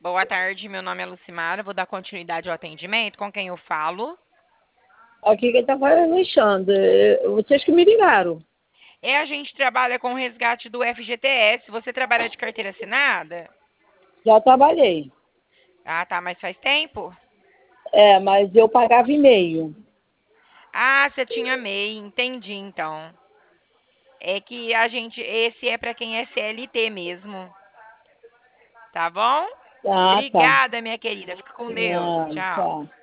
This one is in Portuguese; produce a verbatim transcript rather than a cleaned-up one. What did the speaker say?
Boa tarde, meu nome é Lucimara, vou dar continuidade ao atendimento. Com quem eu falo? Aqui quem tá falando é Alexandre. Eh, Vocês que me ligaram. É, a gente trabalha com o resgate do F G T S. Você trabalha de carteira assinada? Já trabalhei. Ah, tá, mas faz tempo? É, mas eu pagava e-mail. Ah, você tinha MEI, entendi então. É que a gente, esse é para quem é C L T mesmo, tá bom? Ah, tá. Obrigada, minha querida. Fica com Deus. Ah, Tchau. tá.